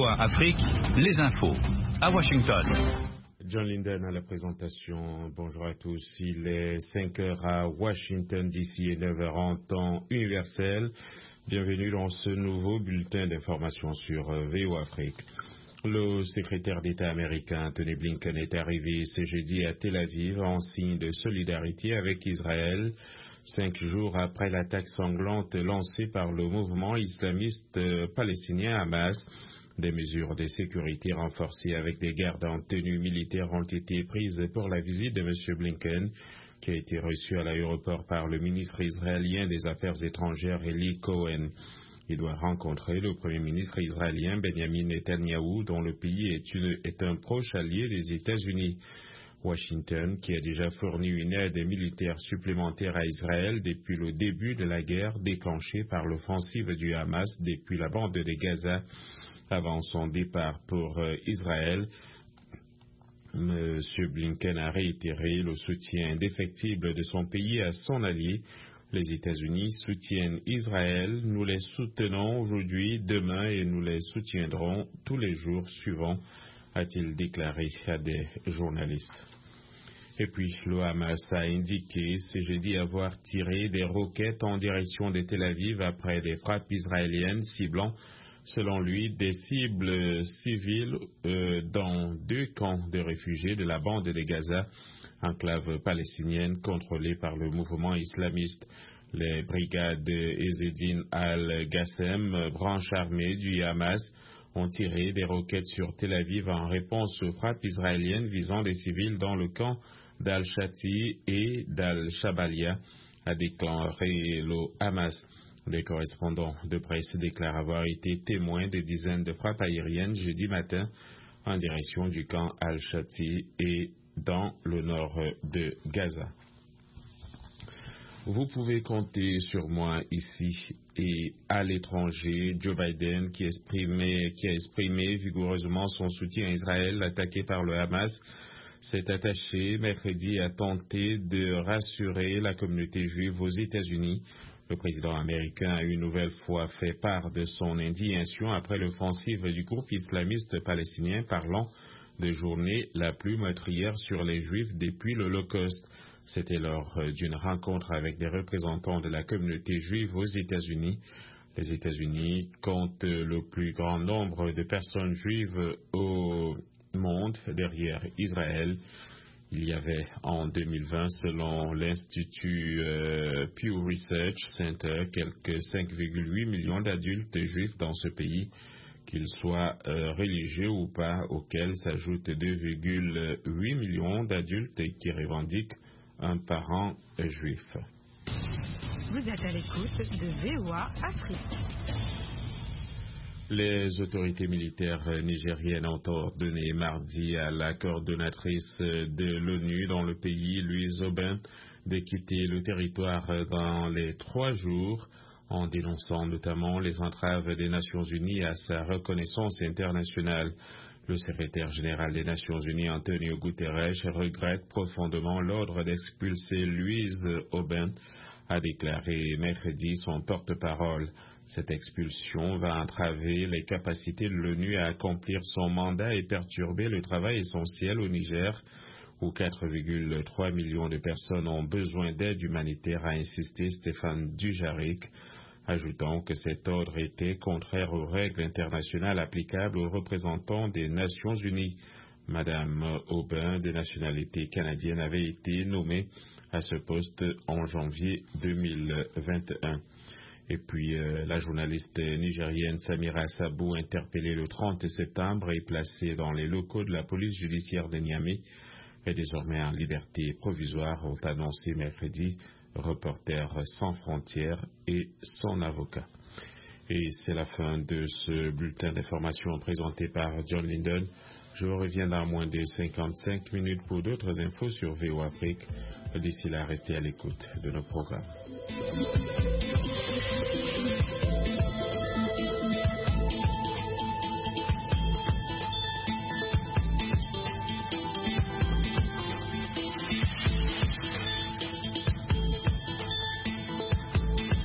VOA Afrique, les infos, à Washington. John Linden à la présentation. Bonjour à tous. Il est 5 heures à Washington DC et 9 heures en temps universel. Bienvenue dans ce nouveau bulletin d'information sur VOA Afrique. Le secrétaire d'État américain Tony Blinken est arrivé ce jeudi à Tel Aviv en signe de solidarité avec Israël, 5 jours après l'attaque sanglante lancée par le mouvement islamiste palestinien Hamas. Des mesures de sécurité renforcées avec des gardes en tenue militaire ont été prises pour la visite de M. Blinken, qui a été reçu à l'aéroport par le ministre israélien des Affaires étrangères Eli Cohen. Il doit rencontrer le Premier ministre israélien Benjamin Netanyahou, dont le pays est un proche allié des États-Unis. Washington, qui a déjà fourni une aide militaire supplémentaire à Israël depuis le début de la guerre déclenchée par l'offensive du Hamas depuis la bande de Gaza, avant son départ pour Israël, M. Blinken a réitéré le soutien indéfectible de son pays à son allié. Les États-Unis soutiennent Israël. Nous les soutenons aujourd'hui, demain et nous les soutiendrons tous les jours suivants, a-t-il déclaré à des journalistes. Et puis, le Hamas a indiqué ce jeudi avoir tiré des roquettes en direction de Tel Aviv après des frappes israéliennes ciblant, selon lui, des cibles civiles dans 2 camps de réfugiés de la bande de Gaza, enclave palestinienne contrôlée par le mouvement islamiste. Les brigades Ezzedine al-Ghassem, branche armée du Hamas, ont tiré des roquettes sur Tel Aviv en réponse aux frappes israéliennes visant des civils dans le camp d'Al-Shati et d'Al-Shabalia, a déclaré le Hamas. Les correspondants de presse déclarent avoir été témoins de dizaines de frappes aériennes jeudi matin en direction du camp Al-Shati et dans le nord de Gaza. Vous pouvez compter sur moi ici et à l'étranger. Joe Biden, qui a exprimé vigoureusement son soutien à Israël attaqué par le Hamas, s'est attaché mercredi à tenter de rassurer la communauté juive aux États-Unis. Le président américain a une nouvelle fois fait part de son indignation après l'offensive du groupe islamiste palestinien, parlant de journée la plus meurtrière sur les Juifs depuis l'Holocauste. C'était lors d'une rencontre avec des représentants de la communauté juive aux États-Unis. Les États-Unis comptent le plus grand nombre de personnes juives au monde derrière Israël. Il y avait en 2020, selon l'Institut Pew Research Center, quelques 5,8 millions d'adultes juifs dans ce pays, qu'ils soient religieux ou pas, auxquels s'ajoutent 2,8 millions d'adultes qui revendiquent un parent juif. Vous êtes à l'écoute de VOA Afrique. Les autorités militaires nigériennes ont ordonné mardi à la coordonnatrice de l'ONU dans le pays, Louise Aubin, de quitter le territoire dans les 3 jours, en dénonçant notamment les entraves des Nations Unies à sa reconnaissance internationale. Le secrétaire général des Nations Unies, Antonio Guterres, regrette profondément l'ordre d'expulser Louise Aubin, a déclaré mercredi son porte-parole. Cette expulsion va entraver les capacités de l'ONU à accomplir son mandat et perturber le travail essentiel au Niger, où 4,3 millions de personnes ont besoin d'aide humanitaire, a insisté Stéphane Dujarric, ajoutant que cet ordre était contraire aux règles internationales applicables aux représentants des Nations Unies. Madame Aubin, de nationalité canadienne, avait été nommée à ce poste en janvier 2021. Et puis, la journaliste nigérienne Samira Sabou, interpellée le 30 septembre et placée dans les locaux de la police judiciaire de Niamey, est désormais en liberté provisoire, ont annoncé mercredi Reporters sans frontières et son avocat. Et c'est la fin de ce bulletin d'information présenté par John Linden. Je reviens dans moins de 55 minutes pour d'autres infos sur VOA Afrique. D'ici là, restez à l'écoute de nos programmes.